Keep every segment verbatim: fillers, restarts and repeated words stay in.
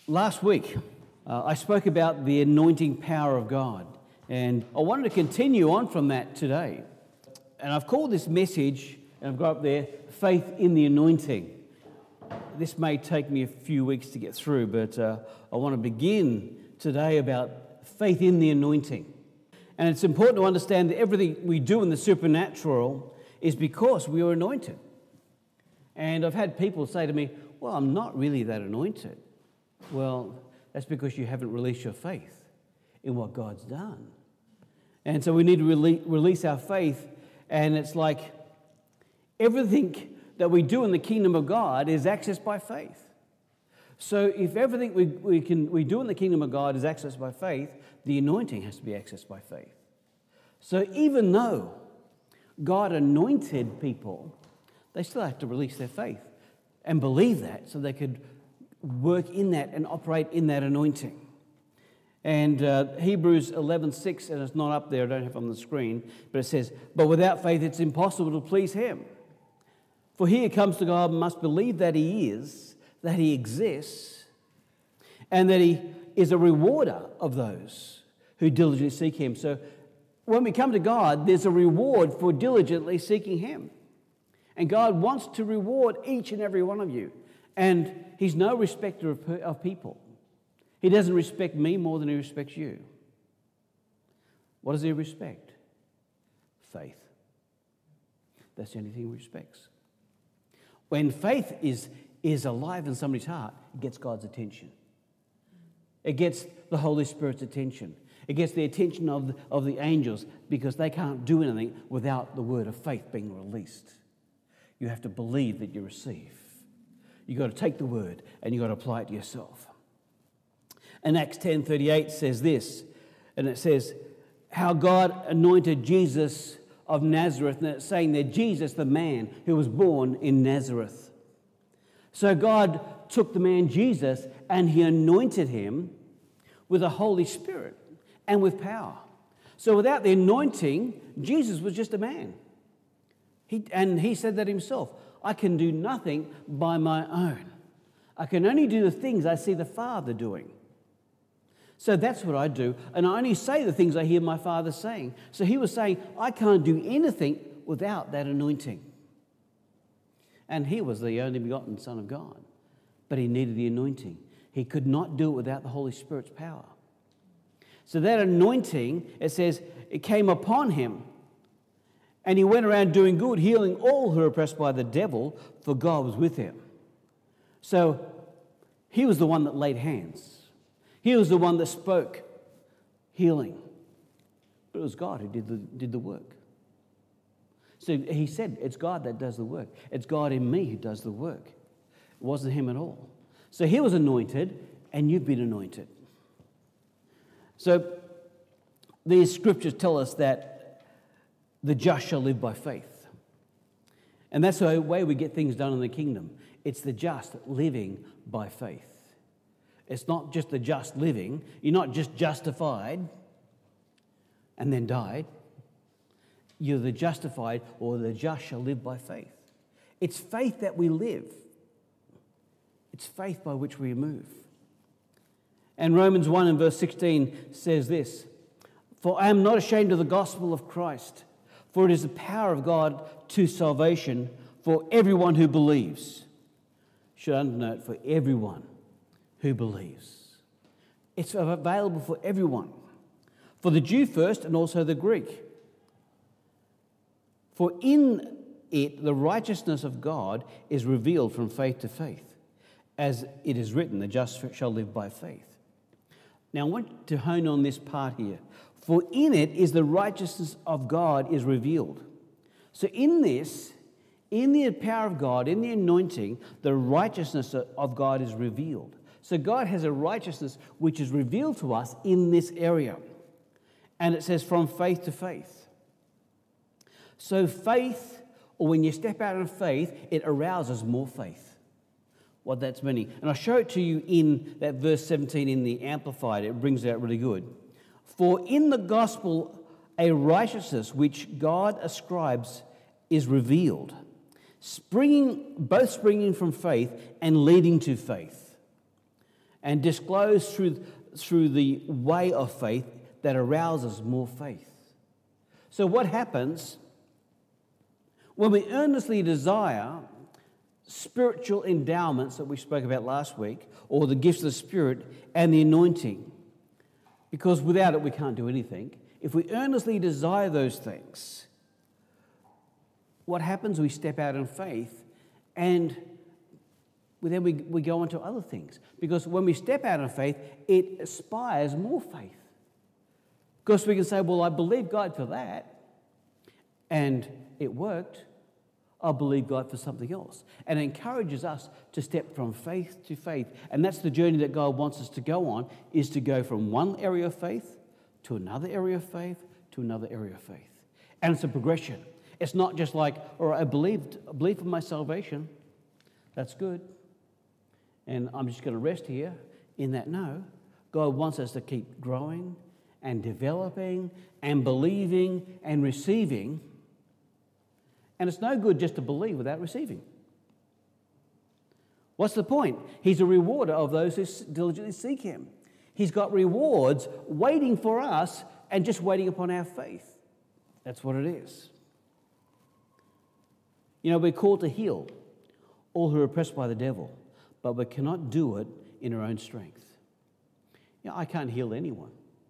Last week, uh, I spoke about the anointing power of God, and I wanted to continue on from that today. And I've called this message, and I've got up there, Faith in the Anointing. This may take me a few weeks to get through, but uh, I want to begin today about faith in the anointing. And it's important to understand that everything we do in the supernatural is because we are anointed. And I've had people say to me, well, I'm not really that anointed. Well, that's because you haven't released your faith in what God's done. And so we need to rele- release our faith, and it's like everything that we do in the kingdom of God is accessed by faith. So if everything we, we can we do in the kingdom of God is accessed by faith, the anointing has to be accessed by faith. So even though God anointed people, they still have to release their faith and believe that so they could work in that and operate in that anointing. And uh, Hebrews eleven six, and it's not up there, I don't have it on the screen, but it says, but without faith it's impossible to please him. For he who comes to God must believe that he is, that he exists, and that he is a rewarder of those who diligently seek him. So when we come to God, there's a reward for diligently seeking him. And God wants to reward each and every one of you. And he's no respecter of, of people. He doesn't respect me more than he respects you. What does he respect? Faith. That's the only thing he respects. When faith is, is alive in somebody's heart, it gets God's attention. It gets the Holy Spirit's attention. It gets the attention of the, of the angels, because they can't do anything without the word of faith being released. You have to believe that you receive. You've got to take the word and you've got to apply it to yourself. And Acts ten thirty-eight says this, and it says, how God anointed Jesus of Nazareth, and it's saying that Jesus, the man who was born in Nazareth. So God took the man Jesus and he anointed him with the Holy Spirit and with power. So without the anointing, Jesus was just a man. He, and he said that himself. I can do nothing by my own. I can only do the things I see the Father doing. So that's what I do. And I only say the things I hear my Father saying. So he was saying, I can't do anything without that anointing. And he was the only begotten Son of God. But he needed the anointing. He could not do it without the Holy Spirit's power. So that anointing, it says, it came upon him. And he went around doing good, healing all who were oppressed by the devil, for God was with him. So he was the one that laid hands. He was the one that spoke healing. But it was God who did the, did the work. So he said, it's God that does the work. It's God in me who does the work. It wasn't him at all. So he was anointed, and you've been anointed. So these scriptures tell us that the just shall live by faith. And that's the way we get things done in the kingdom. It's the just living by faith. It's not just the just living. You're not just justified and then died. You're the justified, or the just shall live by faith. It's faith that we live. It's faith by which we move. And Romans one and verse sixteen says this, for I am not ashamed of the gospel of Christ, for it is the power of God to salvation for everyone who believes. Should undernote, for everyone who believes. It's available for everyone. For the Jew first, and also the Greek. For in it the righteousness of God is revealed from faith to faith. As it is written, the just shall live by faith. Now I want to hone on this part here. For in it is the righteousness of God is revealed. So in this, in the power of God, in the anointing, the righteousness of God is revealed. So God has a righteousness which is revealed to us in this area. And it says from faith to faith. So faith, or when you step out in faith, it arouses more faith. What that's meaning. And I'll show it to you in that verse seventeen in the Amplified. It brings it out really good. For in the gospel, a righteousness which God ascribes is revealed, springing both springing from faith and leading to faith. and disclosed through, through the way of faith that arouses more faith. So what happens when we earnestly desire spiritual endowments that we spoke about last week, or the gifts of the Spirit and the anointing? Because without it we can't do anything. If we earnestly desire those things, what happens? We step out in faith, and then we, we go on to other things. Because when we step out in faith, it aspires more faith. Because we can say, well, I believe God for that, and it worked. I'll believe God for something else. And it encourages us to step from faith to faith. And that's the journey that God wants us to go on, is to go from one area of faith to another area of faith to another area of faith. And it's a progression. It's not just like, all right, I believed, I believe for my salvation. That's good. And I'm just going to rest here in that. No. God wants us to keep growing and developing and believing and receiving. And it's no good just to believe without receiving. What's the point? He's a rewarder of those who diligently seek him. He's got rewards waiting for us and just waiting upon our faith. That's what it is. You know, we're called to heal all who are oppressed by the devil, but we cannot do it in our own strength. You know, I can't heal anyone.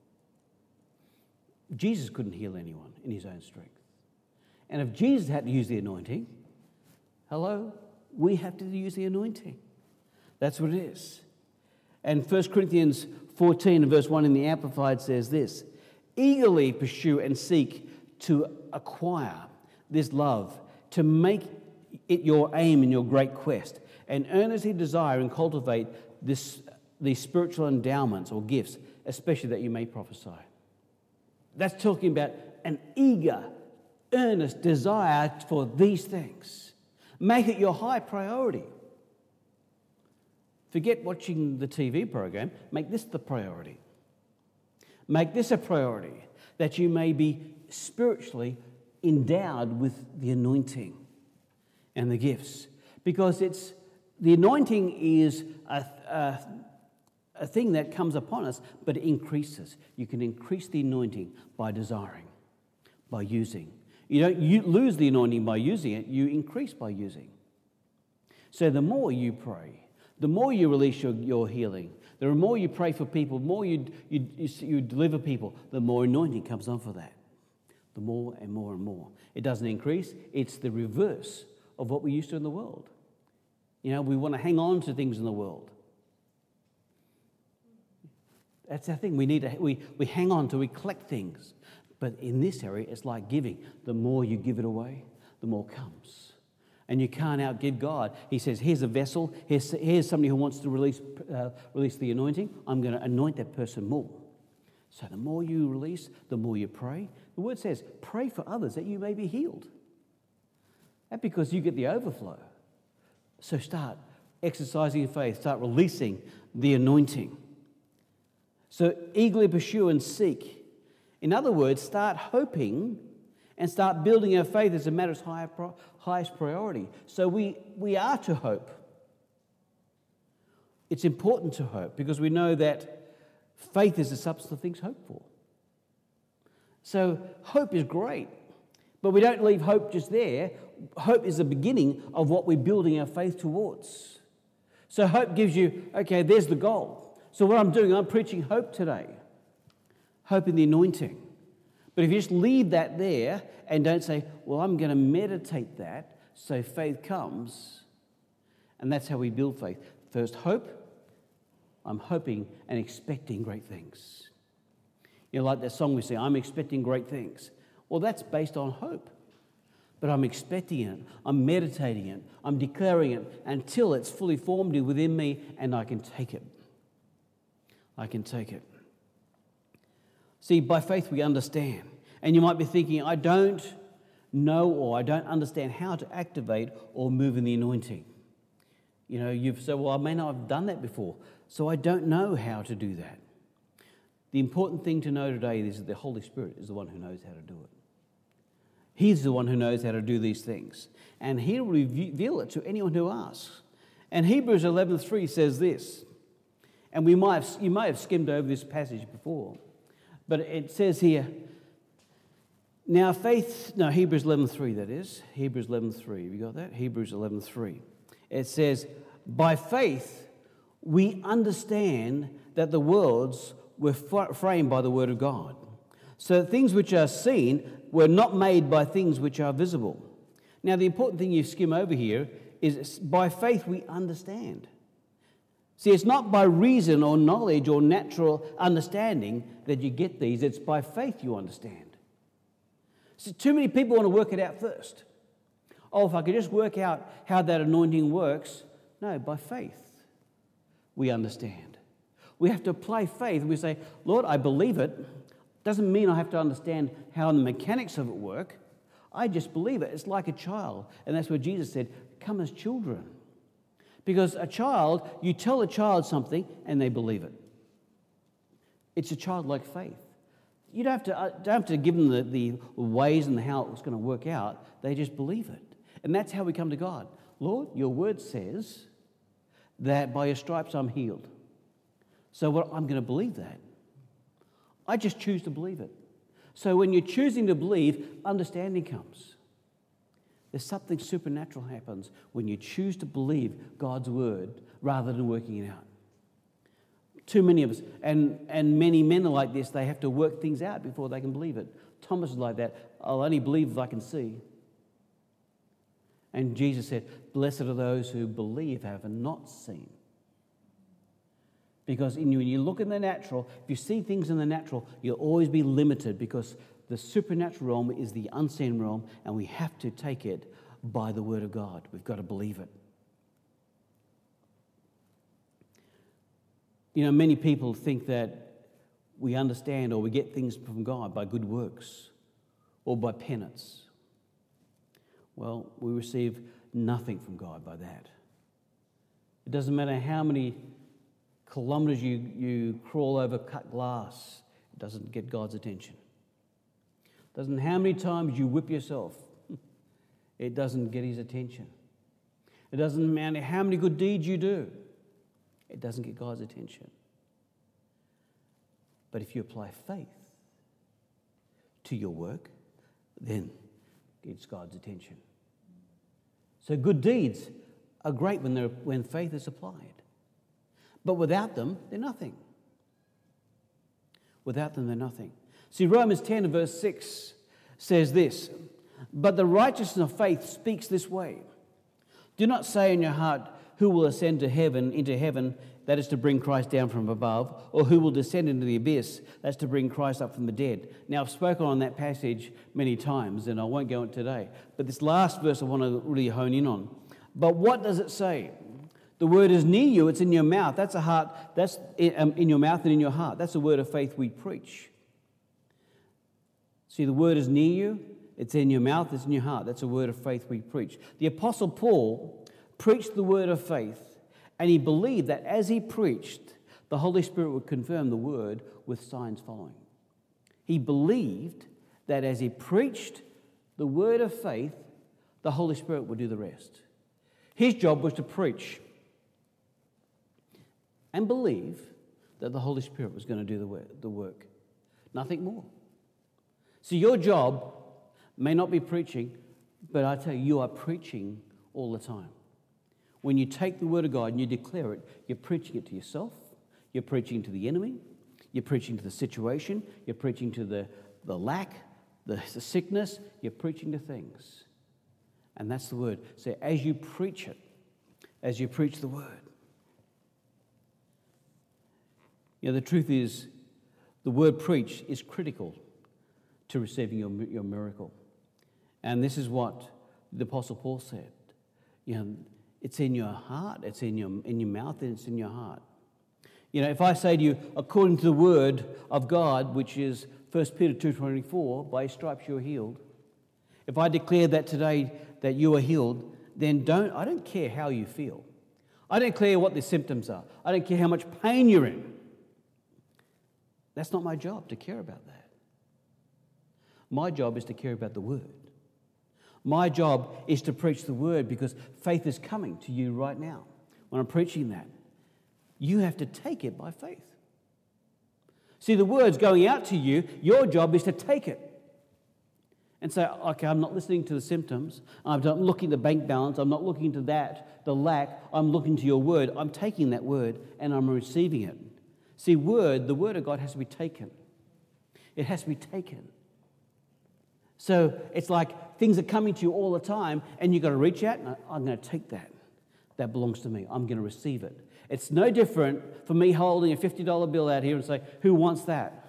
Jesus couldn't heal anyone in his own strength. And if Jesus had to use the anointing, hello, we have to use the anointing. That's what it is. And First Corinthians fourteen and verse one in the Amplified says this: eagerly pursue and seek to acquire this love, to make it your aim in your great quest, and earnestly desire and cultivate this, these spiritual endowments or gifts, especially that you may prophesy. That's talking about an eager, earnest desire for these things. Make it your high priority. Forget watching the T V program. Make this the priority. Make this a priority, that you may be spiritually endowed with the anointing and the gifts. Because it's the anointing is a, a, a thing that comes upon us, but it increases. You can increase the anointing by desiring, by using. You don't you lose the anointing by using it, you increase by using. So the more you pray, the more you release your, your healing, the more you pray for people, the more you, you, you, you deliver people, the more anointing comes on for that. The more and more and more. It doesn't increase, it's the reverse of what we used to in the world. You know, we want to hang on to things in the world. That's our thing. We need to, we, we hang on to, we collect things. But in this area, it's like giving. The more you give it away, the more comes. And you can't outgive God. He says, here's a vessel. Here's, here's somebody who wants to release, uh, release the anointing. I'm going to anoint that person more. So the more you release, the more you pray. The word says, pray for others that you may be healed. That's because you get the overflow. So start exercising your faith. Start releasing the anointing. So eagerly pursue and seek. In other words, start hoping and start building our faith as a matter of high, highest priority. So we, we are to hope. It's important to hope because we know that faith is the substance of things hoped for. So hope is great, but we don't leave hope just there. Hope is the beginning of what we're building our faith towards. So hope gives you, okay, there's the goal. So what I'm doing, I'm preaching hope today. Hope in the anointing. But if you just leave that there and don't say, well, I'm going to meditate that so faith comes, and that's how we build faith. First, hope. I'm hoping and expecting great things. You know, like that song we sing, I'm expecting great things. Well, that's based on hope. But I'm expecting it, I'm meditating it, I'm declaring it until it's fully formed within me and I can take it. I can take it. See, by faith we understand. And you might be thinking, I don't know or I don't understand how to activate or move in the anointing. You know, you've said, well, I may not have done that before, so I don't know how to do that. The important thing to know today is that the Holy Spirit is the one who knows how to do it. He's the one who knows how to do these things. And he'll reveal it to anyone who asks. And Hebrews eleven three says this, And we might have, you may have skimmed over this passage before, but it says here, now faith, no, Hebrews eleven three that is, Hebrews eleven three, have you got that? Hebrews eleven three. It says, by faith we understand that the worlds were framed by the word of God, so that things which are seen were not made by things which are visible. Now the important thing you skim over here is by faith we understand. See, it's not by reason or knowledge or natural understanding that you get these. It's by faith you understand. So too many people want to work it out first. Oh, if I could just work out how that anointing works. No, by faith we understand. We have to apply faith. We say, Lord, I believe it. Doesn't mean I have to understand how the mechanics of it work. I just believe it. It's like a child. And that's what Jesus said, come as children. Because a child, you tell a child something and they believe it. It's a childlike faith. You don't have to, uh, don't have to give them the, the ways and how it's going to work out. They just believe it. And that's how we come to God. Lord, your word says that by your stripes I'm healed. So what, I'm going to believe that. I just choose to believe it. So when you're choosing to believe, understanding comes. There's something supernatural happens when you choose to believe God's word rather than working it out. Too many of us, and, and many men are like this, they have to work things out before they can believe it. Thomas is like that. I'll only believe if I can see. And Jesus said, blessed are those who believe have not seen. Because in you, when you look in the natural, if you see things in the natural, you'll always be limited because the supernatural realm is the unseen realm, and we have to take it by the word of God. We've got to believe it. You know, many people think that we understand or we get things from God by good works or by penance. Well, we receive nothing from God by that. It doesn't matter how many kilometres you, you crawl over cut glass, it doesn't get God's attention. Doesn't how many times you whip yourself, it doesn't get his attention. It doesn't matter how many good deeds you do, it doesn't get God's attention. But if you apply faith to your work, then it gets God's attention. So good deeds are great when they're when faith is applied. But without them, they're nothing. Without them, they're nothing. See, Romans ten verse six says this, but the righteousness of faith speaks this way. Do not say in your heart, who will ascend to heaven, into heaven, that is to bring Christ down from above, or who will descend into the abyss, that's to bring Christ up from the dead. Now, I've spoken on that passage many times, and I won't go into today. But this last verse I want to really hone in on. But what does it say? The word is near you, it's in your mouth. That's a heart, that's in your mouth and in your heart. That's the word of faith we preach. See, the word is near you, it's in your mouth, it's in your heart. That's a word of faith we preach. The Apostle Paul preached the word of faith, and he believed that as he preached, the Holy Spirit would confirm the word with signs following. He believed that as he preached the word of faith, the Holy Spirit would do the rest. His job was to preach and believe that the Holy Spirit was going to do the work. Nothing more. So your job may not be preaching, but I tell you, you are preaching all the time. When you take the word of God and you declare it, you're preaching it to yourself, you're preaching to the enemy, you're preaching to the situation, you're preaching to the, the lack, the, the sickness, you're preaching to things. And that's the word. So as you preach it, as you preach the word, you know, the truth is, the word preach is critical to receiving your, your miracle. And this is what the Apostle Paul said. You know, it's in your heart, it's in your, in your mouth, and it's in your heart. You know, if I say to you, according to the word of God, which is First Peter two twenty-four, by his stripes you are healed. If I declare that today that you are healed, then don't I don't care how you feel. I don't care what the symptoms are. I don't care how much pain you're in. That's not my job to care about that. My job is to care about the word. My job is to preach the word because faith is coming to you right now when I'm preaching that. You have to take it by faith. See, the word's going out to you. Your job is to take it. And say, okay, I'm not listening to the symptoms. I'm not looking at the bank balance. I'm not looking to that, the lack. I'm looking to your word. I'm taking that word and I'm receiving it. See, word, the word of God has to be taken. It has to be taken. So it's like things are coming to you all the time and you've got to reach out and I'm going to take that. That belongs to me. I'm going to receive it. It's no different for me holding a fifty dollar bill out here and say, who wants that?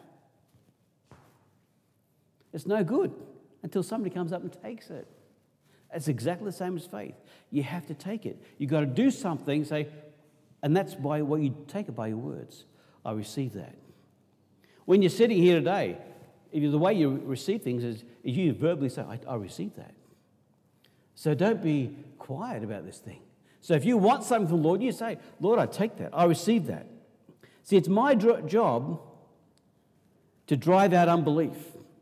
It's no good until somebody comes up and takes it. It's exactly the same as faith. You have to take it. You've got to do something, say, and that's by what you take it by your words. I receive that. When you're sitting here today, if you, the way you receive things is, is you verbally say, I, I receive that. So don't be quiet about this thing. So if you want something from the Lord, you say, Lord, I take that. I receive that. See, it's my dr- job to drive out unbelief.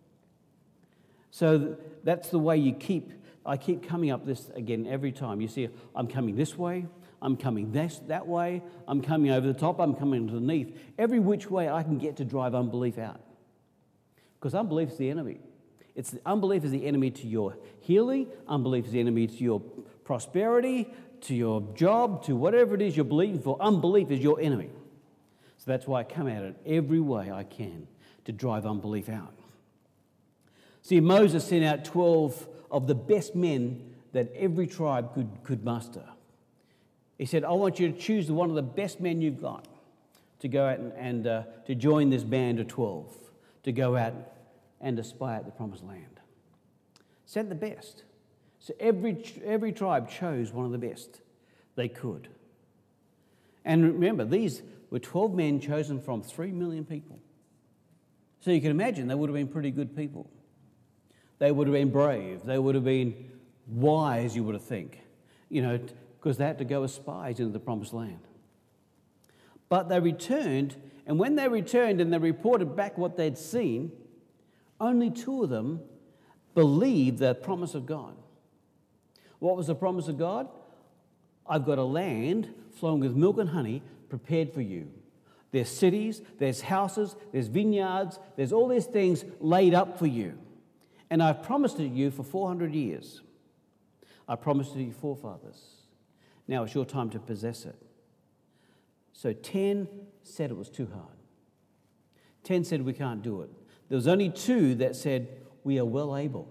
So that's the way you keep, I keep coming up this again every time. You see, I'm coming this way, I'm coming this, that way, I'm coming over the top, I'm coming underneath. Every which way I can get to drive unbelief out. Because unbelief is the enemy. It's unbelief is the enemy to your healing, unbelief is the enemy to your prosperity, to your job, to whatever it is you're believing for. Unbelief is your enemy. So that's why I come at it every way I can to drive unbelief out. See, Moses sent out twelve of the best men that every tribe could, could muster. He said, I want you to choose one of the best men you've got to go out and, and uh, to join this band of twelve, to go out and to spy out the promised land. Sent the best. So every, every tribe chose one of the best they could. And remember, these were twelve men chosen from three million people. So you can imagine they would have been pretty good people. They would have been brave. They would have been wise, you would have think, you know, because they had to go as spies into the promised land. But they returned, and when they returned and they reported back what they'd seen, only two of them believed the promise of God. What was the promise of God? I've got a land flowing with milk and honey prepared for you. There's cities, there's houses, there's vineyards, there's all these things laid up for you. And I've promised it to you for four hundred years. I promised it to your forefathers. Now it's your time to possess it. So ten said it was too hard. ten said we can't do it. There was only two that said we are well able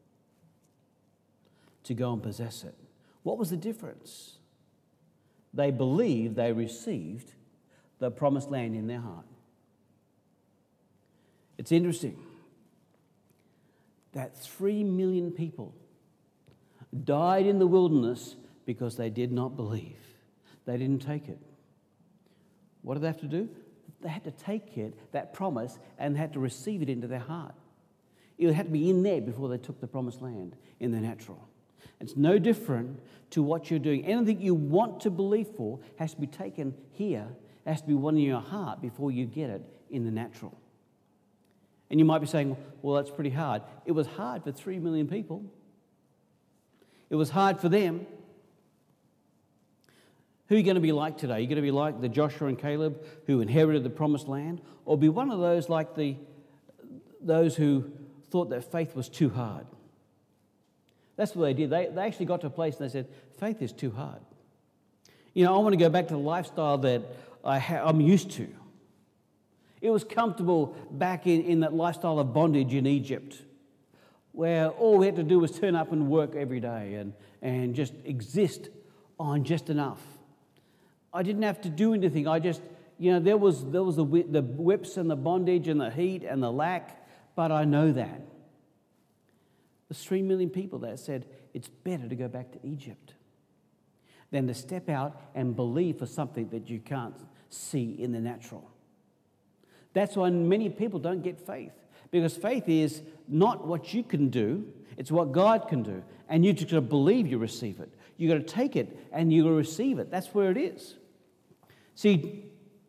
to go and possess it. What was the difference? They believed they received the promised land in their heart. It's interesting that three million people died in the wilderness because they did not believe. They didn't take it. What did they have to do? They had to take it, that promise, and they had to receive it into their heart. It had to be in there before they took the promised land in the natural. It's no different to what you're doing. Anything you want to believe for has to be taken here, has to be one in your heart before you get it in the natural. And you might be saying, well, that's pretty hard. It was hard for three million people. It was hard for them. Who are you going to be like today? Are you going to be like the Joshua and Caleb who inherited the promised land? Or be one of those like the those who thought that faith was too hard? That's what they did. They, they actually got to a place and they said, faith is too hard. You know, I want to go back to the lifestyle that I ha- I'm used to. It was comfortable back in, in that lifestyle of bondage in Egypt, where all we had to do was turn up and work every day and, and just exist on just enough. I didn't have to do anything. I just, you know, there was there was the, the whips and the bondage and the heat and the lack, but I know that. There's three million people that said it's better to go back to Egypt than to step out and believe for something that you can't see in the natural. That's why many people don't get faith, because faith is not what you can do, it's what God can do. And you just got to believe you receive it. You got to take it and you got to receive it. That's where it is. See,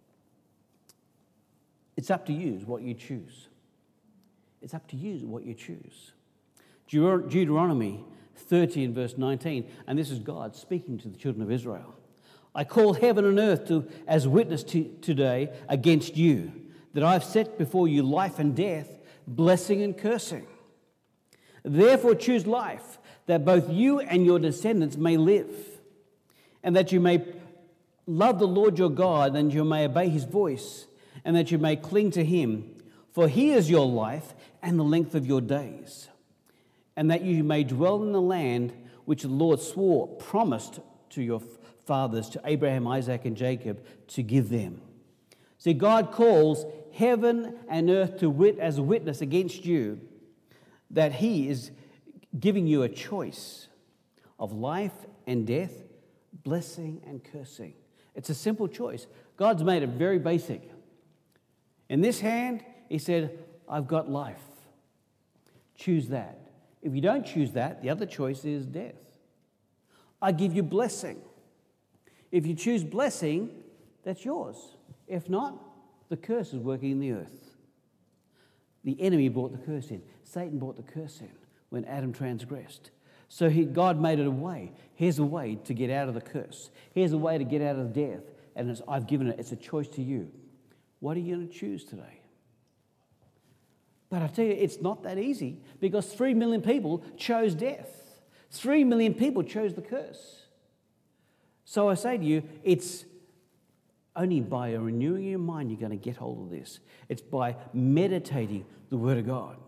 it's up to you what you choose. It's up to you what you choose. Deut- Deuteronomy thirty and verse nineteen, and this is God speaking to the children of Israel. I call heaven and earth to, as witness to, today against you, that I've set before you life and death, blessing and cursing. Therefore choose life, that both you and your descendants may live, and that you may love the Lord your God, and you may obey his voice, and that you may cling to him, for he is your life and the length of your days, and that you may dwell in the land which the Lord swore, promised to your fathers, to Abraham, Isaac, and Jacob, to give them. See, God calls heaven and earth to wit as a witness against you that he is giving you a choice of life and death, blessing and cursing. It's a simple choice. God's made it very basic. In this hand, he said, I've got life. Choose that. If you don't choose that, the other choice is death. I give you blessing. If you choose blessing, that's yours. If not, the curse is working in the earth. The enemy brought the curse in. Satan brought the curse in when Adam transgressed. So he, God made it a way. Here's a way to get out of the curse. Here's a way to get out of death. And it's, I've given it. It's a choice to you. What are you going to choose today? But I tell you, it's not that easy, because three million people chose death. Three million people chose the curse. So I say to you, it's only by renewing your mind you're going to get hold of this. It's by meditating the Word of God.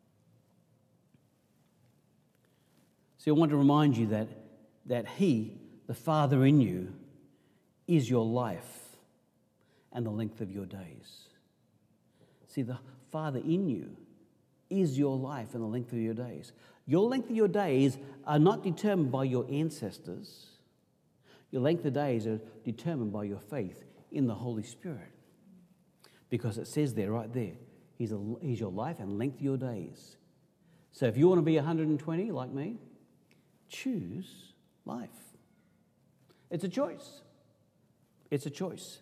See, I want to remind you that, that He, the Father in you, is your life and the length of your days. See, the Father in you is your life and the length of your days. Your length of your days are not determined by your ancestors. Your length of days are determined by your faith in the Holy Spirit. Because it says there, right there, He's, a, he's your life and length of your days. So if you want to be one hundred twenty like me, choose life. It's a choice. It's a choice.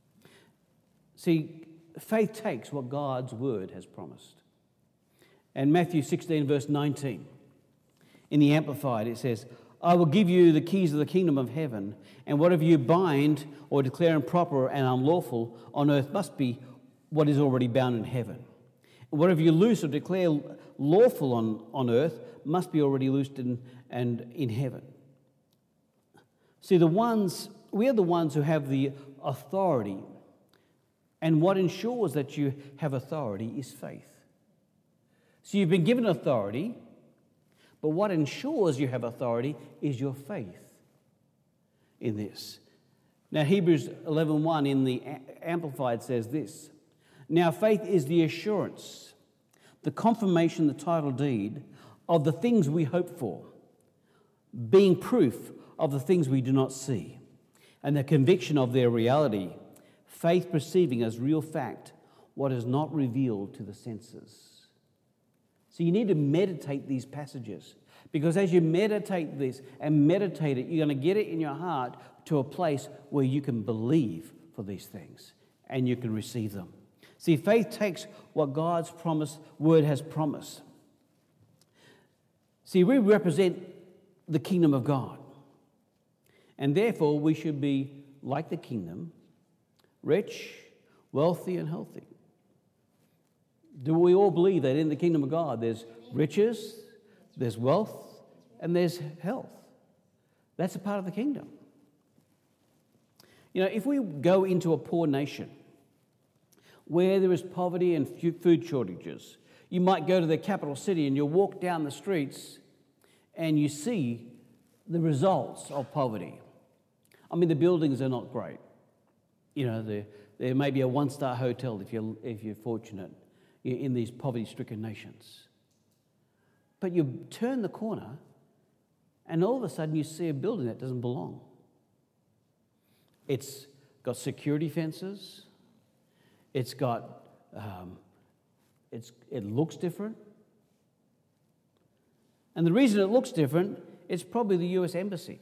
See, faith takes what God's word has promised. And Matthew sixteen, verse nineteen, in the Amplified, it says, I will give you the keys of the kingdom of heaven, and whatever you bind or declare improper and unlawful on earth must be what is already bound in heaven. And whatever you loose or declare lawful on, on earth must be already loosed in, and in heaven. See, the ones, we are the ones who have the authority. And what ensures that you have authority is faith. So you've been given authority, but what ensures you have authority is your faith in this. Now, Hebrews eleven one in the Amplified says this, now faith is the assurance, the confirmation, the title deed of the things we hope for, being proof of the things we do not see, and the conviction of their reality, faith perceiving as real fact what is not revealed to the senses. So you need to meditate these passages, because as you meditate this and meditate it, you're going to get it in your heart to a place where you can believe for these things and you can receive them. See, faith takes what God's promise, word has promised. See, we represent the kingdom of God, and therefore we should be like the kingdom, rich, wealthy, and healthy. Do we all believe that in the kingdom of God there's riches, there's wealth, and there's health? That's a part of the kingdom. You know, if we go into a poor nation where there is poverty and food shortages, you might go to the capital city and you'll walk down the streets and you see the results of poverty. I mean, the buildings are not great. You know, there, there may be a one-star hotel if you're, if you're fortunate in these poverty-stricken nations. But you turn the corner and all of a sudden you see a building that doesn't belong. It's got security fences. It's got, um, it's, it looks different. And the reason it looks different is probably the U S Embassy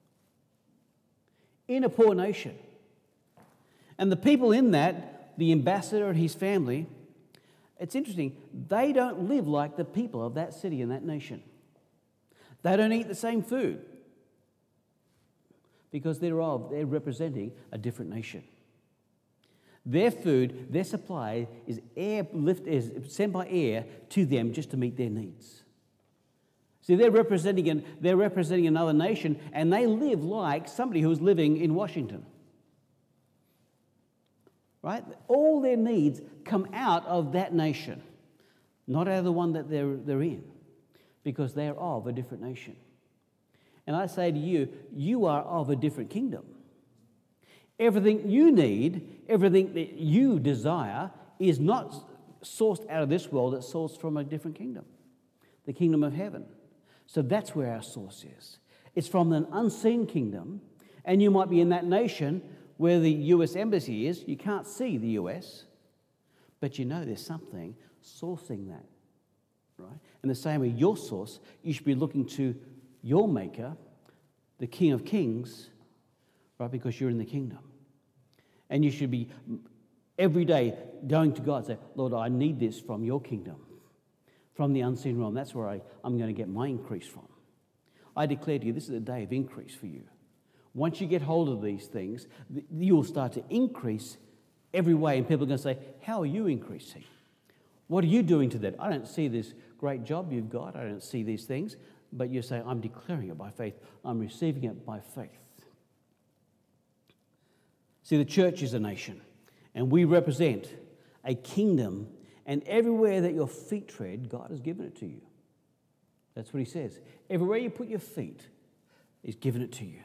in a poor nation. And the people in that, the ambassador and his family, it's interesting, they don't live like the people of that city and that nation. They don't eat the same food. because they're of, they're representing a different nation. Their food, their supply is air lift is sent by air to them just to meet their needs. See, they're representing an, they're representing another nation, and they live like somebody who's living in Washington. Right? All their needs come out of that nation, not out of the one that they're they're in, because they're of a different nation. And I say to you, you are of a different kingdom. Everything you need, everything that you desire is not sourced out of this world, it's sourced from a different kingdom, the kingdom of heaven. So that's where our source is. It's from an unseen kingdom, and you might be in that nation where the U S embassy is. You can't see the U S, but you know there's something sourcing that, right? And the same way your source, you should be looking to your maker, the King of Kings, right? Because you're in the kingdom. And you should be every day going to God and say, Lord, I need this from your kingdom, from the unseen realm. That's where I, I'm going to get my increase from. I declare to you, this is a day of increase for you. Once you get hold of these things, you'll start to increase every way. And people are going to say, how are you increasing? What are you doing to that? I don't see this great job you've got. I don't see these things. But you say, I'm declaring it by faith. I'm receiving it by faith. See, the church is a nation, and we represent a kingdom, and everywhere that your feet tread, God has given it to you. That's what he says. Everywhere you put your feet, he's given it to you.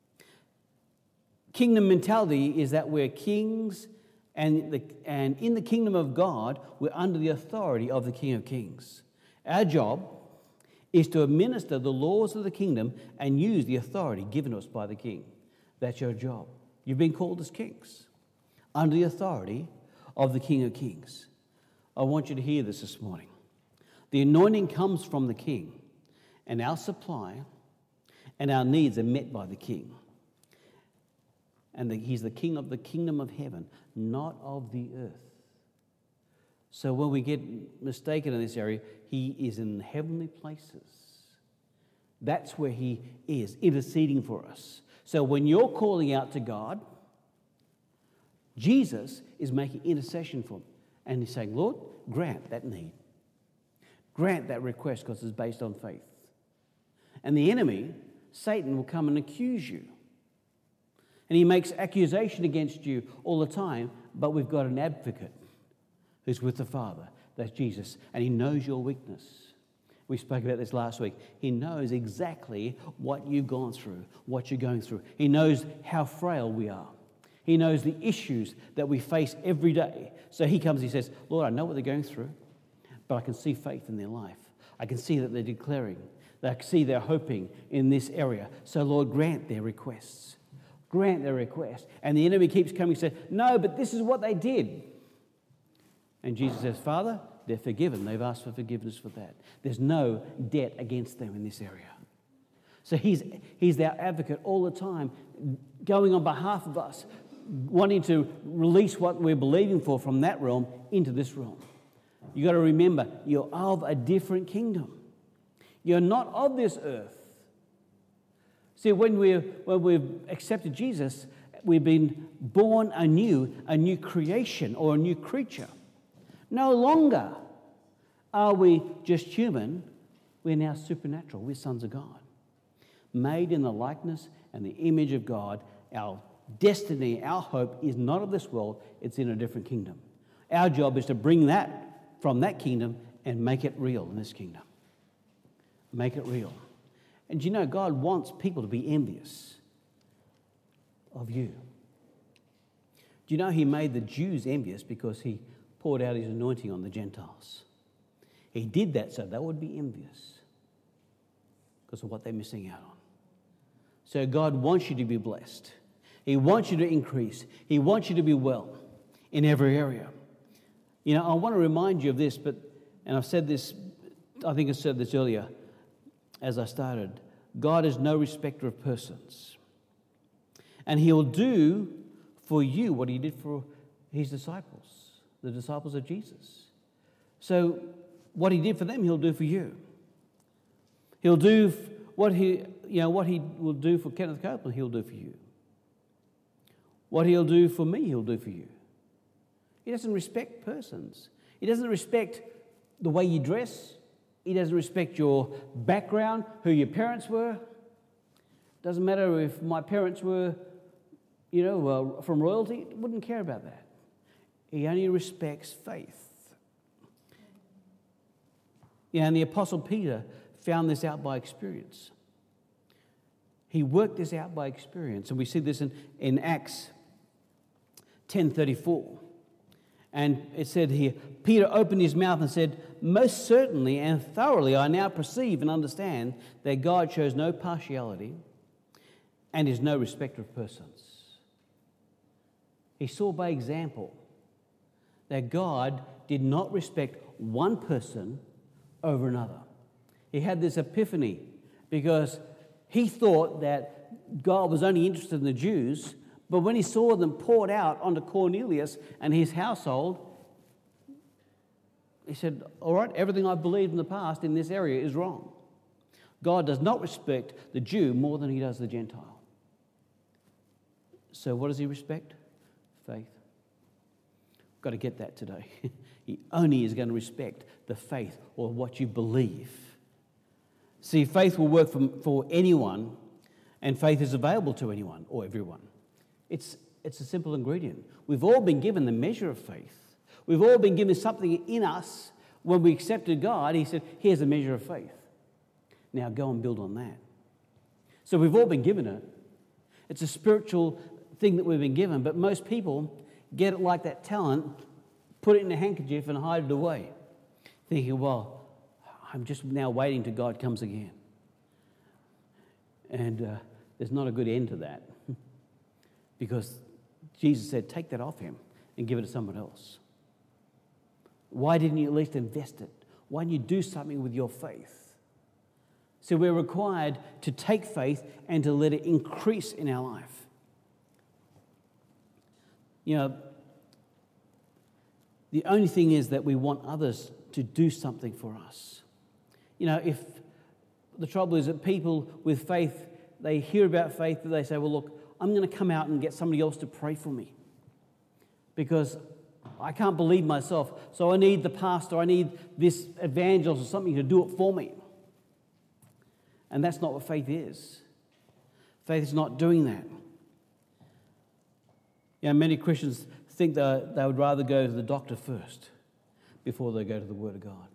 Kingdom mentality is that we're kings, and, the, and in the kingdom of God, we're under the authority of the King of Kings. Our job is to administer the laws of the kingdom and use the authority given us by the King. That's your job. You've been called as kings under the authority of the King of Kings. I want you to hear this this morning. The anointing comes from the King, and our supply and our needs are met by the King. And the, he's the King of the kingdom of heaven, not of the earth. So when we get mistaken in this area, he is in heavenly places. That's where he is, interceding for us. So when you're calling out to God, Jesus is making intercession for him. And he's saying, Lord, grant that need. Grant that request, because it's based on faith. And the enemy, Satan, will come and accuse you. And he makes accusation against you all the time, but we've got an advocate who's with the Father. That's Jesus. And he knows your weakness. We spoke about this last week. He knows exactly what you've gone through, what you're going through. He knows how frail we are. He knows the issues that we face every day. So he comes, he says, Lord, I know what they're going through, but I can see faith in their life. I can see that they're declaring. I can see they're hoping in this area. So Lord, grant their requests. Grant their request. And the enemy keeps coming and says, no, but this is what they did. And Jesus says, Father, they're forgiven. They've asked for forgiveness for that. There's no debt against them in this area. So he's, he's our advocate all the time, going on behalf of us, wanting to release what we're believing for from that realm into this realm. You've got to remember, you're of a different kingdom. You're not of this earth. See, when, we're, when we've accepted Jesus, we've been born anew, a new creation or a new creature. No longer are we just human, we're now supernatural, we're sons of God. Made in the likeness and the image of God, our destiny, our hope is not of this world, it's in a different kingdom. Our job is to bring that from that kingdom and make it real in this kingdom. Make it real. And you know, God wants people to be envious of you. Do you know he made the Jews envious because he poured out his anointing on the Gentiles? He did that so they would be envious because of what they're missing out on. So God wants you to be blessed. He wants you to increase. He wants you to be well in every area. You know, I want to remind you of this, but, and I've said this, I think I said this earlier as I started, God is no respecter of persons. And he'll do for you what he did for his disciples, the disciples of Jesus. So what he did for them, he'll do for you. He'll do what he, you know, what he will do for Kenneth Copeland, he'll do for you. What he'll do for me, he'll do for you. He doesn't respect persons. He doesn't respect the way you dress. He doesn't respect your background, who your parents were. Doesn't matter if my parents were, you know, uh, from royalty. He wouldn't care about that. He only respects faith. Yeah, and the Apostle Peter found this out by experience. He worked this out by experience. And we see this in, in Acts ten thirty-four. And it said here, Peter opened his mouth and said, "Most certainly and thoroughly I now perceive and understand that God shows no partiality and is no respecter of persons." He saw by example that God did not respect one person over another. He had this epiphany because he thought that God was only interested in the Jews, but when he saw them poured out onto Cornelius and his household, he said, all right, everything I've believed in the past in this area is wrong. God does not respect the Jew more than he does the Gentile. So what does he respect? Faith. Got to get that today. He only is going to respect the faith or what you believe. See, faith will work for, for anyone, and faith is available to anyone or everyone. It's, it's a simple ingredient. We've all been given the measure of faith. We've all been given something in us. When we accepted God, he said, here's a measure of faith. Now go and build on that. So we've all been given it. It's a spiritual thing that we've been given, but most people get it like that talent, put it in a handkerchief and hide it away, thinking, well, I'm just now waiting till God comes again. And uh, there's not a good end to that because Jesus said, take that off him and give it to someone else. Why didn't you at least invest it? Why didn't you do something with your faith? So we're required to take faith and to let it increase in our life. You know, the only thing is that we want others to do something for us. You know, if the trouble is that people with faith, they hear about faith, and they say, well, look, I'm going to come out and get somebody else to pray for me because I can't believe myself, so I need the pastor, I need this evangelist or something to do it for me. And that's not what faith is. Faith is not doing that. You know, many Christians think that they would rather go to the doctor first before they go to the Word of God.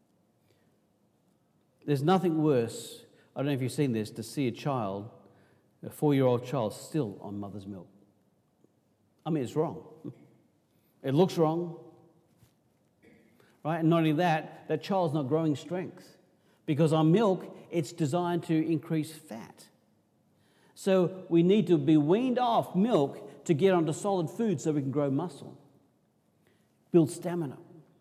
There's nothing worse, I don't know if you've seen this, to see a child, a four-year-old child, still on mother's milk. I mean, it's wrong. It looks wrong. Right? And not only that, that child's not growing strength. Because on milk, it's designed to increase fat. So we need to be weaned off milk to get onto solid food so we can grow muscle, build stamina.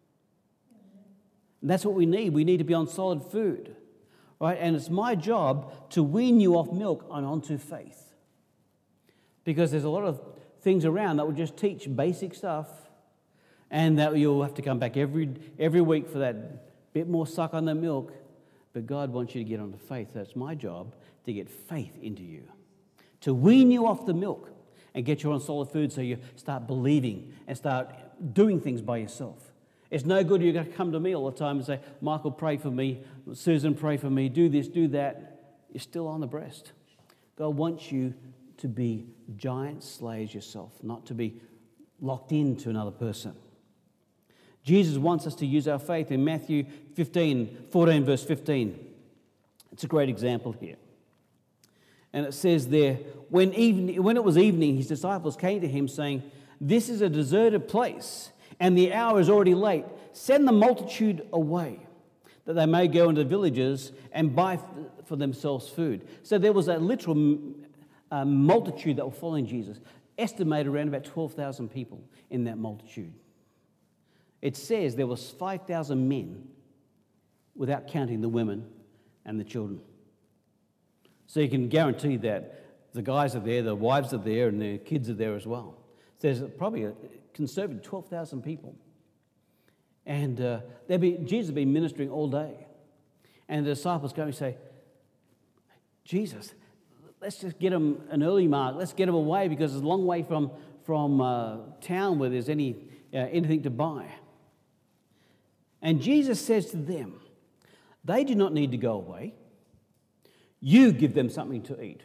And that's what we need. We need to be on solid food, right? And it's my job to wean you off milk and onto faith. Because there's a lot of things around that will just teach basic stuff and that you'll have to come back every every week for that bit more suck on the milk. But God wants you to get onto faith. That's my job, to get faith into you, to wean you off the milk and get you on solid food so you start believing and start doing things by yourself. It's no good you're going to come to me all the time and say, Michael, pray for me. Susan, pray for me. Do this, do that. You're still on the breast. God wants you to be giant slayers yourself, not to be locked into another person. Jesus wants us to use our faith in Matthew fifteen, fourteen, verse fifteen. It's a great example here. And it says there, when, evening, when it was evening, his disciples came to him saying, this is a deserted place, and the hour is already late. Send the multitude away, that they may go into the villages and buy for themselves food. So there was a literal uh, multitude that were following Jesus, estimated around about twelve thousand people in that multitude. It says there was five thousand men, without counting the women and the children. So you can guarantee that the guys are there, the wives are there, and the kids are there as well. So there's probably a conservative twelve thousand people. And uh, be, Jesus had been ministering all day. And the disciples come and say, Jesus, let's just get them an early mark. Let's get them away because it's a long way from, from uh, town where there's any uh, anything to buy. And Jesus says to them, they do not need to go away. You give them something to eat.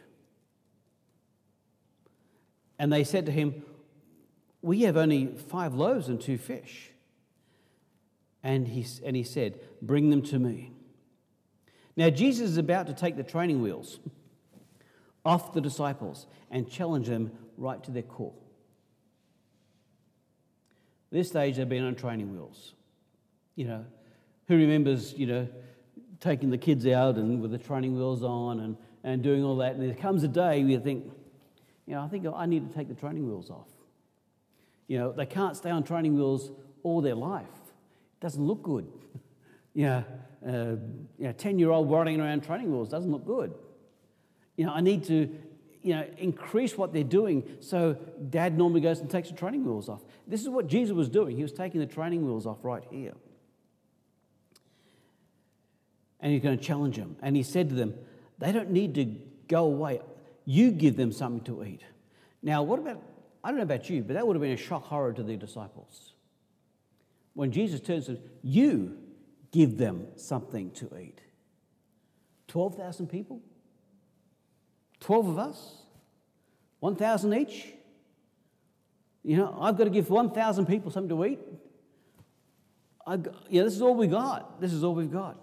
And they said to him, we have only five loaves and two fish. And he, and he said, bring them to me. Now Jesus is about to take the training wheels off the disciples and challenge them right to their core. At this stage, they've been on training wheels. You know, who remembers, you know, taking the kids out and with the training wheels on and, and doing all that. And there comes a day where you think, you know, I think I need to take the training wheels off. You know, they can't stay on training wheels all their life. It doesn't look good. you know, uh, you know, ten-year-old riding around training wheels doesn't look good. You know, I need to, you know, increase what they're doing. So Dad normally goes and takes the training wheels off. This is what Jesus was doing. He was taking the training wheels off right here. And he's going to challenge them. And he said to them, they don't need to go away. You give them something to eat. Now, what about, I don't know about you, but that would have been a shock horror to the disciples. When Jesus turns to them, you give them something to eat. twelve thousand people? twelve of us? one thousand each? You know, I've got to give one thousand people something to eat? I, yeah, this is all we got. This is all we've got.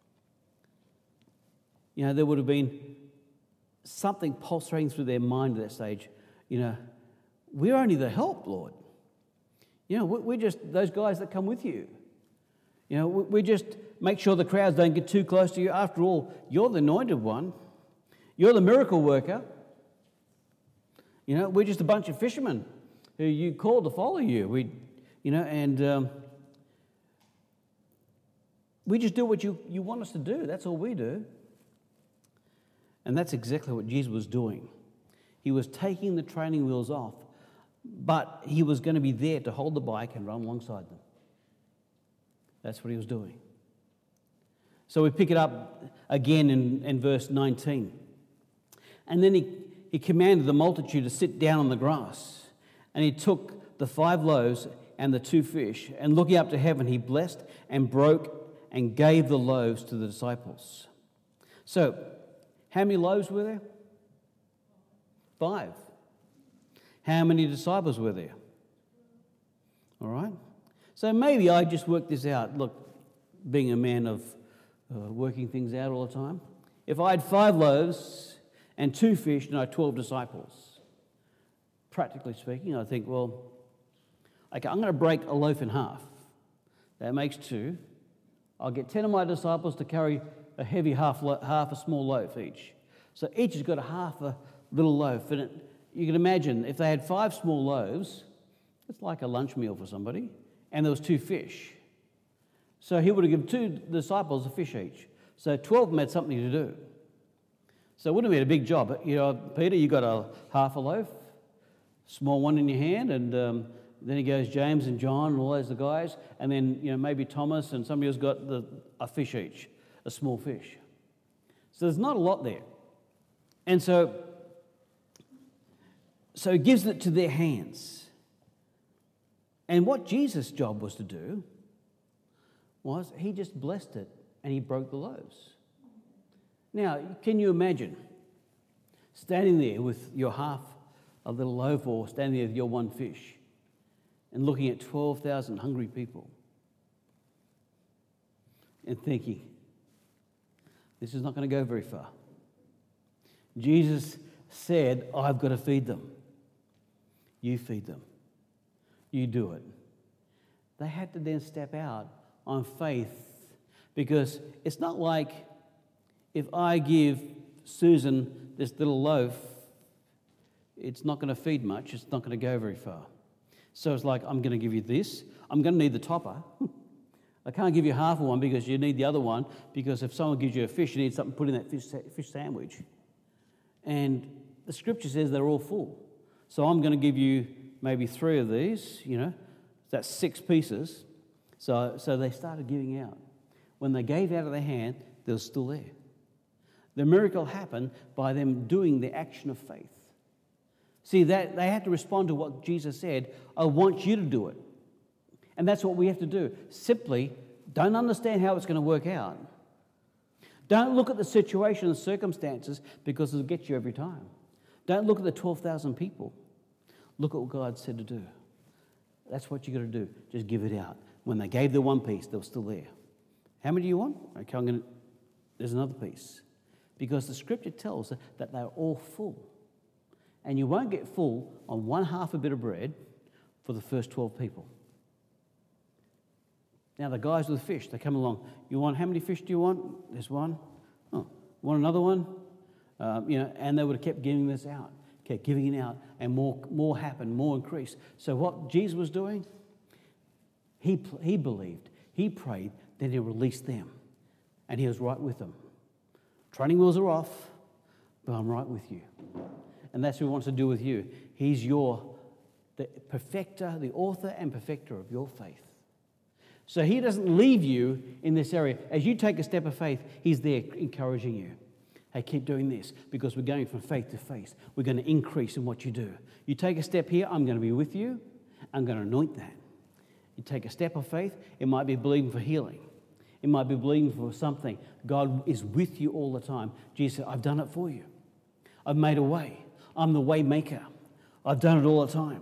You know, there would have been something pulsating through their mind at that stage. You know, we're only the help, Lord. You know, we're just those guys that come with you. You know, we just make sure the crowds don't get too close to you. After all, you're the anointed one. You're the miracle worker. You know, we're just a bunch of fishermen who you called to follow you. We, you know, and um, we just do what you, you want us to do. That's all we do. And that's exactly what Jesus was doing. He was taking the training wheels off, but he was going to be there to hold the bike and run alongside them. That's what he was doing. So we pick it up again in, in verse nineteen. And then he, he commanded the multitude to sit down on the grass. And he took the five loaves and the two fish, and looking up to heaven, he blessed and broke and gave the loaves to the disciples. So, how many loaves were there? Five. How many disciples were there? All right. So maybe I just worked this out. Look, being a man of uh, working things out all the time. If I had five loaves and two fish and I had twelve disciples, practically speaking, I think, well, okay, I'm going to break a loaf in half. That makes two. I'll get ten of my disciples to carry a heavy half, lo- half a small loaf each. So each has got a half a little loaf. And it, you can imagine if they had five small loaves, it's like a lunch meal for somebody, and there was two fish. So he would have given two disciples a fish each. So twelve of them had something to do. So it wouldn't have been a big job. You know, Peter, you got a half a loaf, small one in your hand, and um, then he goes James and John and all those guys, and then you know maybe Thomas and somebody else got the, a fish each. A small fish. So there's not a lot there. And so, so he gives it to their hands. And what Jesus' job was to do was he just blessed it and he broke the loaves. Now, can you imagine standing there with your half a little loaf or standing there with your one fish and looking at twelve thousand hungry people and thinking, this is not going to go very far. Jesus said, I've got to feed them. You feed them. You do it. They had to then step out on faith because it's not like if I give Susan this little loaf, it's not going to feed much. It's not going to go very far. So it's like, I'm going to give you this. I'm going to need the topper. I can't give you half of one because you need the other one, because if someone gives you a fish, you need something to put in that fish, fish sandwich. And the scripture says they're all full. So I'm going to give you maybe three of these, you know, that's six pieces. So, so they started giving out. When they gave out of their hand, they were still there. The miracle happened by them doing the action of faith. See, that they had to respond to what Jesus said, I want you to do it. And that's what we have to do. Simply, don't understand how it's going to work out. Don't look at the situation and circumstances, because it'll get you every time. Don't look at the twelve thousand people. Look at what God said to do. That's what you got to do. Just give it out. When they gave the one piece, they were still there. How many do you want? Okay, I'm going to, there's another piece. Because the scripture tells us that they're all full. And you won't get full on one half a bit of bread for the first twelve people. Now the guys with the fish, they come along. You want, how many fish do you want? There's one. Oh, want another one? Um, you know, and they would have kept giving this out, kept giving it out, and more, more happened, more increased. So what Jesus was doing, he he believed, he prayed, then he released them, and he was right with them. Training wheels are off, but I'm right with you, and that's what he wants to do with you. He's your the perfecter, the author and perfecter of your faith. So he doesn't leave you in this area. As you take a step of faith, he's there encouraging you. Hey, keep doing this, because we're going from faith to faith. We're going to increase in what you do. You take a step here, I'm going to be with you. I'm going to anoint that. You take a step of faith, it might be believing for healing. It might be believing for something. God is with you all the time. Jesus said, I've done it for you. I've made a way. I'm the way maker. I've done it all the time.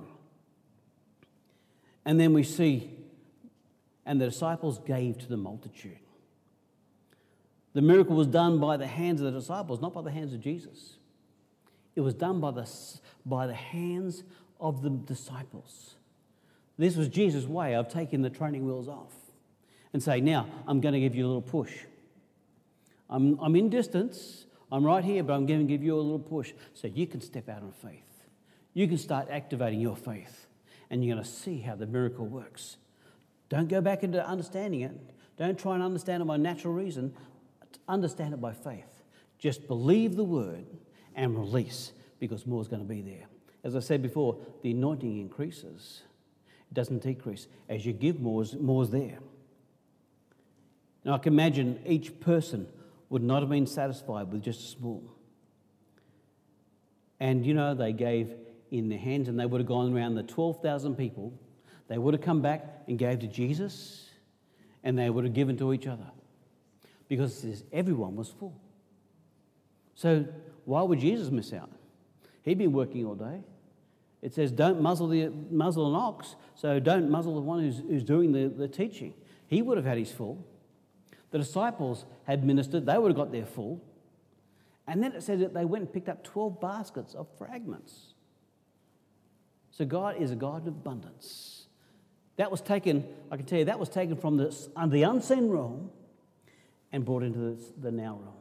And then we see, and the disciples gave to the multitude. The miracle was done by the hands of the disciples, not by the hands of Jesus. It was done by the, by the hands of the disciples. This was Jesus' way of taking the training wheels off and saying, now, I'm going to give you a little push. I'm, I'm in distance. I'm right here, but I'm going to give you a little push so you can step out in faith. You can start activating your faith, and you're going to see how the miracle works. Don't go back into understanding it. Don't try and understand it by natural reason. Understand it by faith. Just believe the word and release, because more is going to be there. As I said before, the anointing increases. It doesn't decrease. As you give, more is, more is there. Now, I can imagine each person would not have been satisfied with just a small. And, you know, they gave in their hands, and they would have gone around the twelve thousand people. They would have come back and gave to Jesus, and they would have given to each other, because it says everyone was full. So why would Jesus miss out? He'd been working all day. It says don't muzzle the muzzle an ox, so don't muzzle the one who's, who's doing the, the teaching. He would have had his full. The disciples had ministered. They would have got their full. And then it said that they went and picked up twelve baskets of fragments. So God is a God of abundance. That was taken, I can tell you, that was taken from the, the unseen realm and brought into the, the now realm.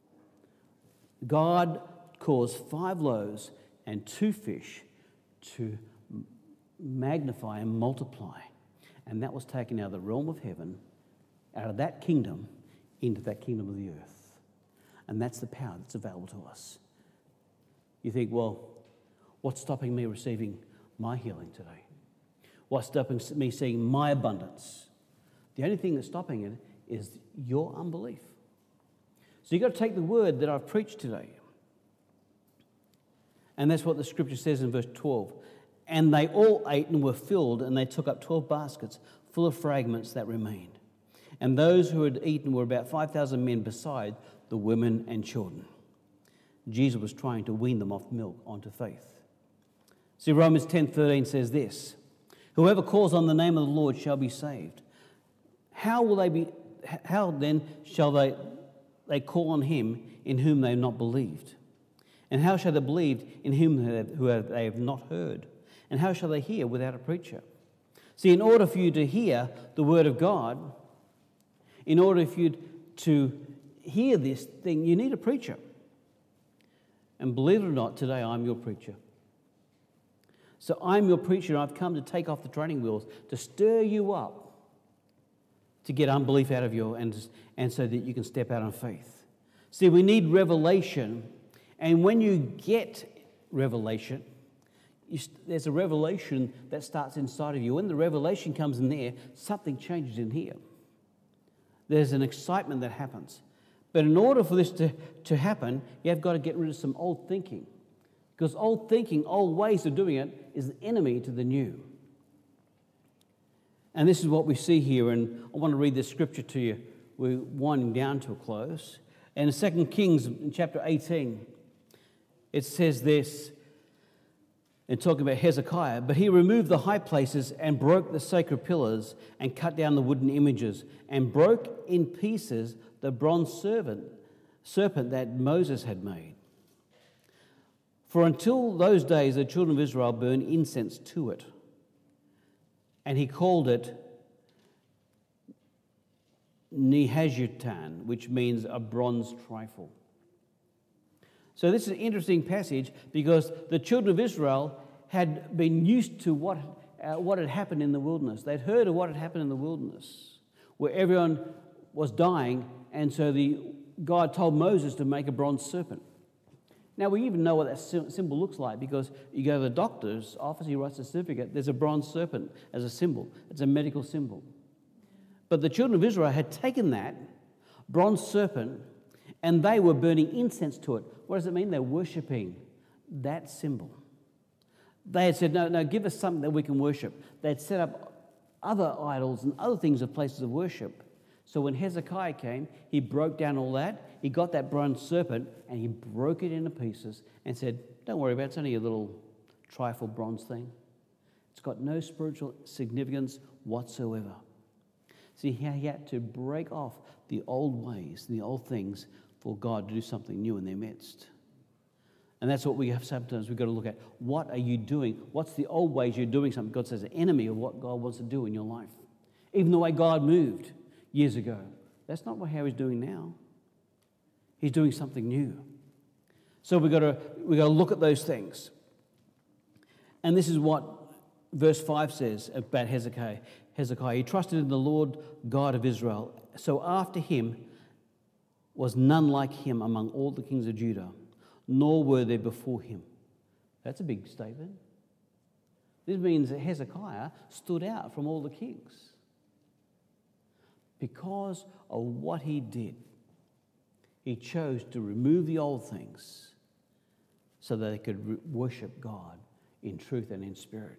God caused five loaves and two fish to magnify and multiply. And that was taken out of the realm of heaven, out of that kingdom, into that kingdom of the earth. And that's the power that's available to us. You think, well, what's stopping me receiving my healing today? What's stopping me seeing my abundance? The only thing that's stopping it is your unbelief. So you've got to take the word that I've preached today. And that's what the scripture says in verse twelve. And they all ate and were filled, and they took up twelve baskets full of fragments that remained. And those who had eaten were about five thousand men, beside the women and children. Jesus was trying to wean them off milk onto faith. See, Romans ten thirteen says this: whoever calls on the name of the Lord shall be saved. How will they be? How then shall they, they call on him in whom they have not believed? And how shall they believe in whom they have, who have, they have not heard? And how shall they hear without a preacher? See, in order for you to hear the word of God, in order for you to hear this thing, you need a preacher. And believe it or not, today I'm your preacher. So I'm your preacher, and I've come to take off the training wheels, to stir you up, to get unbelief out of you, and, and so that you can step out in faith. See, we need revelation, and when you get revelation, you, there's a revelation that starts inside of you. When the revelation comes in there, something changes in here. There's an excitement that happens. But in order for this to, to happen, you have got to get rid of some old thinking. Because old thinking, old ways of doing it, is the enemy to the new. And this is what we see here, and I want to read this scripture to you. We're winding down to a close. And in Second Kings, in chapter eighteen, it says this, and talking about Hezekiah, but he removed the high places and broke the sacred pillars and cut down the wooden images and broke in pieces the bronze serpent, serpent that Moses had made. For until those days the children of Israel burned incense to it. And he called it Nehushtan, which means a bronze trifle. So this is an interesting passage because the children of Israel had been used to what, uh, what had happened in the wilderness. They'd heard of what had happened in the wilderness, where everyone was dying, and so the God told Moses to make a bronze serpent. Now, we even know what that symbol looks like because you go to the doctor's office, he writes a certificate, there's a bronze serpent as a symbol. It's a medical symbol. But the children of Israel had taken that bronze serpent and they were burning incense to it. What does it mean? They're worshipping that symbol. They had said, no, no, give us something that we can worship. They had set up other idols and other things of places of worship. So when Hezekiah came, he broke down all that. He got that bronze serpent and he broke it into pieces and said, don't worry about it. It's only a little trifle bronze thing. It's got no spiritual significance whatsoever. See, he had to break off the old ways, the old things, for God to do something new in their midst. And that's what we have sometimes. We've got to look at, what are you doing? What's the old ways you're doing something? God says an enemy of what God wants to do in your life. Even the way God moved years ago. That's not how he's doing now. He's doing something new. So we've got to, we've got to look at those things. And this is what verse five says about Hezekiah. Hezekiah, he trusted in the Lord God of Israel. So after him was none like him among all the kings of Judah, nor were there before him. That's a big statement. This means that Hezekiah stood out from all the kings because of what he did. He chose to remove the old things so that they could re- worship God in truth and in spirit.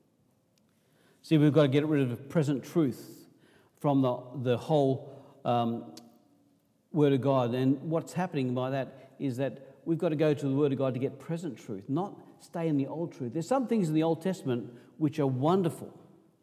See, we've got to get rid of the present truth from the, the whole um, Word of God. And what's happening by that is that we've got to go to the Word of God to get present truth, not stay in the old truth. There's some things in the Old Testament which are wonderful,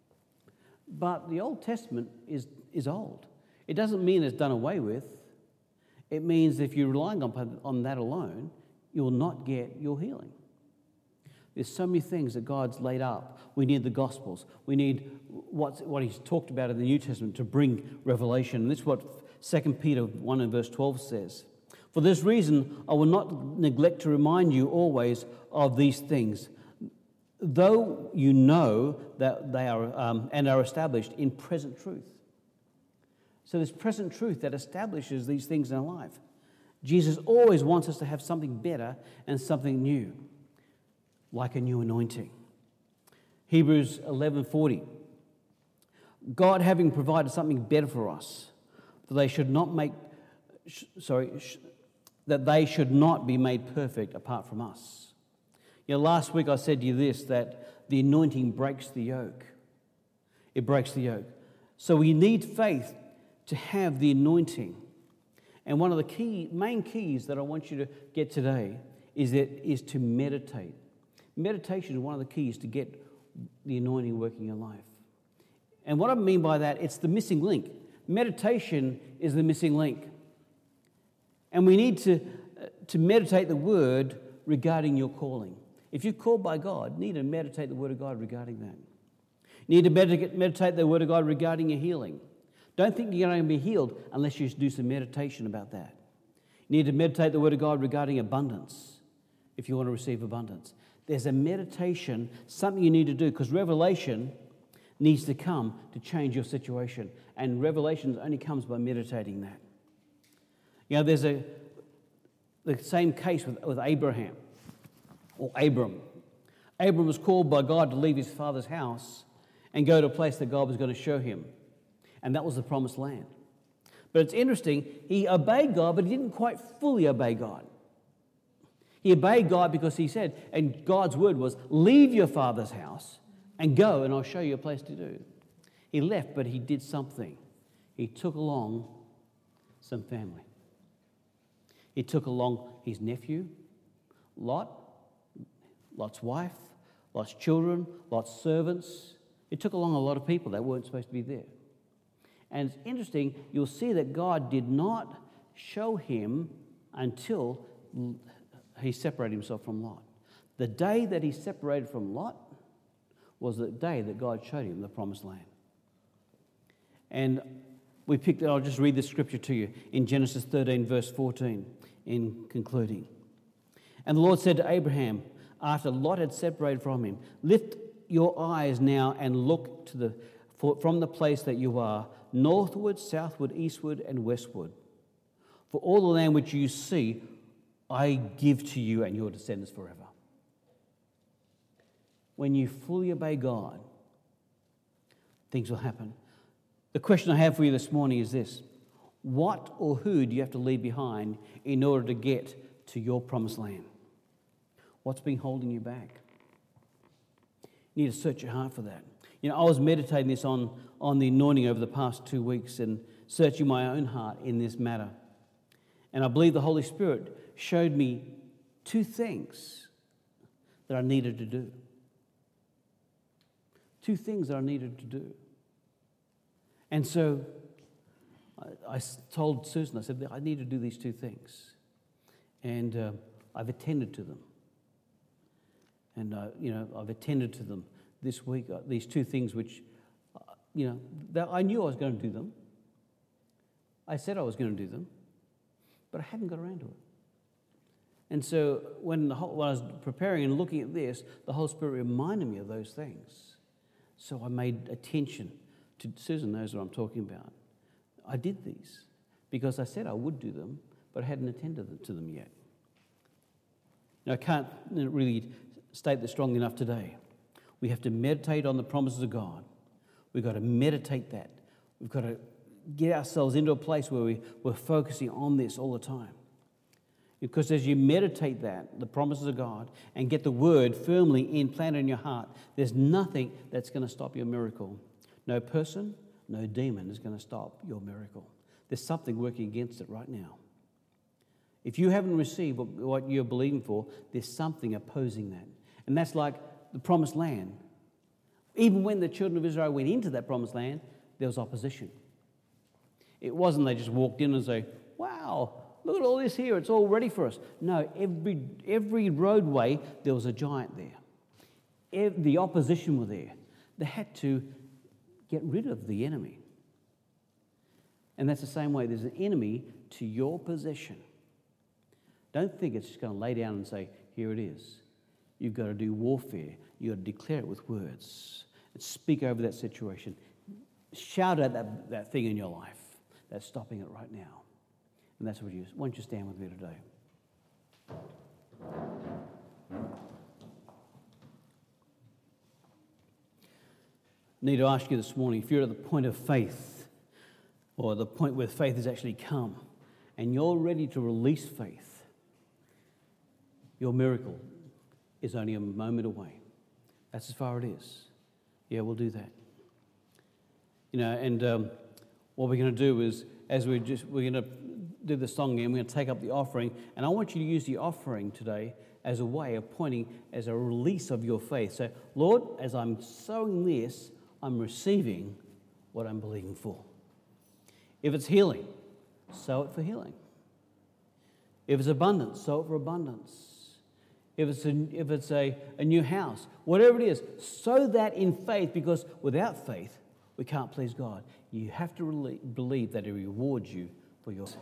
but the Old Testament is, is old. It doesn't mean it's done away with. It means if you're relying on, on that alone, you'll not get your healing. There's so many things that God's laid up. We need the Gospels. We need what's, what he's talked about in the New Testament to bring revelation. And this is what Second Peter one and verse twelve says. For this reason, I will not neglect to remind you always of these things, though you know that they are um, and are established in present truth. So there's present truth that establishes these things in our life. Jesus always wants us to have something better and something new, like a new anointing. Hebrews eleven forty. God having provided something better for us, that they should not make, sh- sorry, sh- that they should not be made perfect apart from us. You know, last week I said to you this, that the anointing breaks the yoke. It breaks the yoke. So we need faith to have the anointing. And one of the key, main keys that I want you to get today is that is to meditate. Meditation is one of the keys to get the anointing working in your life. And what I mean by that, it's the missing link. Meditation is the missing link. And we need to, uh, to meditate the word regarding your calling. If you're called by God, you need to meditate the word of God regarding that. You need to meditate, meditate the word of God regarding your healing. Don't think you're going to be healed unless you do some meditation about that. You need to meditate the word of God regarding abundance if you want to receive abundance. There's a meditation, something you need to do, because revelation needs to come to change your situation. And revelation only comes by meditating that. You know, there's a the same case with, with Abraham, or Abram. Abram was called by God to leave his father's house and go to a place that God was going to show him. And that was the promised land. But it's interesting, he obeyed God, but he didn't quite fully obey God. He obeyed God because he said, and God's word was, leave your father's house and go, and I'll show you a place to do. He left, but he did something. He took along some family. He took along his nephew, Lot, Lot's wife, Lot's children, Lot's servants. He took along a lot of people that weren't supposed to be there. And it's interesting, you'll see that God did not show him until he separated himself from Lot. The day that he separated from Lot was the day that God showed him the promised land. And we picked, I'll just read this scripture to you in Genesis thirteen, verse fourteen, in concluding. And the Lord said to Abraham, after Lot had separated from him, lift your eyes now and look to the for, from the place that you are, northward, southward, eastward, and westward. For all the land which you see, I give to you and your descendants forever. When you fully obey God, things will happen. The question I have for you this morning is this: what or who do you have to leave behind in order to get to your promised land? What's been holding you back? You need to search your heart for that. You know, I was meditating this on, on the anointing over the past two weeks and searching my own heart in this matter. And I believe the Holy Spirit showed me two things that I needed to do. Two things that I needed to do. And so I, I told Susan, I said, I need to do these two things. And uh, I've attended to them. And, uh, you know, I've attended to them this week, uh, these two things which, uh, you know, that I knew I was going to do them. I said I was going to do them, but I hadn't got around to it. And so when, the whole, when I was preparing and looking at this, the Holy Spirit reminded me of those things. So I made attention to, Susan knows what I'm talking about. I did these because I said I would do them, but I hadn't attended to them yet. Now, I can't really state this strongly enough today. We have to meditate on the promises of God. We've got to meditate that. We've got to get ourselves into a place where we, we're focusing on this all the time. Because as you meditate that, the promises of God, and get the word firmly implanted in your heart, there's nothing that's going to stop your miracle. No person, no demon is going to stop your miracle. There's something working against it right now. If you haven't received what you're believing for, there's something opposing that. And that's like the promised land. Even when the children of Israel went into that promised land, there was opposition. It wasn't they just walked in and say, wow, look at all this here, it's all ready for us. No, every every roadway, there was a giant there. Every, the opposition were there. They had to get rid of the enemy. And that's the same way. There's an enemy to your possession. Don't think it's just going to lay down and say, here it is. You've got to do warfare. You've got to declare it with words and speak over that situation. Shout out that, that thing in your life that's stopping it right now. And that's what you, why don't you stand with me today? I need to ask you this morning, if you're at the point of faith, or the point where faith has actually come, and you're ready to release faith, your miracle is only a moment away. That's as far it is. Yeah, we'll do that. You know, and um, what we're going to do is, as we just, we're going to do the song again, we're going to take up the offering, and I want you to use the offering today as a way of pointing, as a release of your faith. So, Lord, as I'm sowing this, I'm receiving what I'm believing for. If it's healing, sow it for healing. If it's abundance, sow it for abundance. If it's a, if it's a, a new house, whatever it is, sow that in faith, because without faith, we can't please God. You have to really believe that He rewards you for your...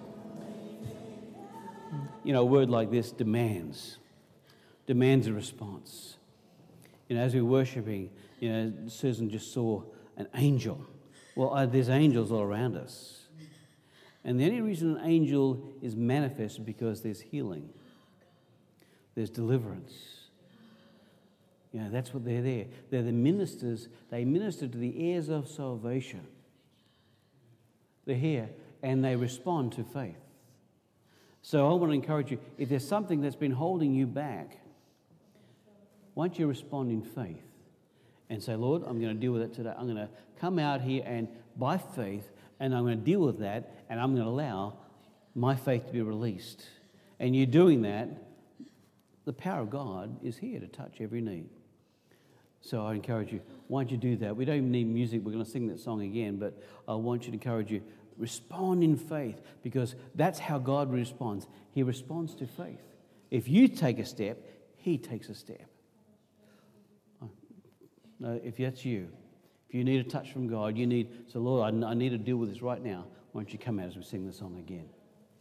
You know, a word like this demands, demands a response. You know, as we're worshiping, you know, Susan just saw an angel. Well, uh, there's angels all around us. And the only reason an angel is manifest is because there's healing. There's deliverance. You know, that's what they're there. They're the ministers. They minister to the heirs of salvation. They're here. and they respond to faith. So I want to encourage you, if there's something that's been holding you back, why don't you respond in faith and say, Lord, I'm going to deal with it today. I'm going to come out here and by faith, and I'm going to deal with that, and I'm going to allow my faith to be released. And you're doing that, the power of God is here to touch every need. So I encourage you, why don't you do that? We don't even need music. We're going to sing that song again, but I want you to encourage you, respond in faith, because that's how God responds. He responds to faith. If you take a step, He takes a step. No, if that's you, if you need a touch from God, you need, so Lord, I, I need to deal with this right now. Why don't you come out as we sing the song again?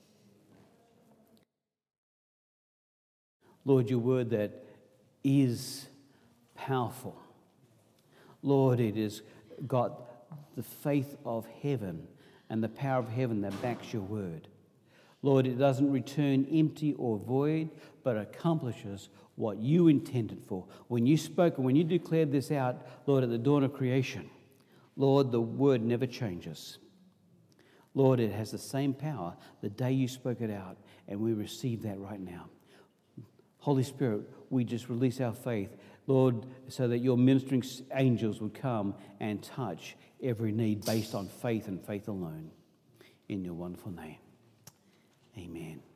Lord, your word that is powerful. Lord, it has got the faith of heaven and the power of heaven that backs your word. Lord, it doesn't return empty or void, but accomplishes what you intended for. When you spoke and when you declared this out, Lord, at the dawn of creation, Lord, the word never changes. Lord, it has the same power the day you spoke it out, and we receive that right now. Holy Spirit, we just release our faith, Lord, so that your ministering angels would come and touch every need based on faith and faith alone. In your wonderful name, amen.